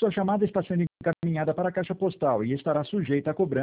Sua chamada está sendo encaminhada para a caixa postal e estará sujeita a cobrança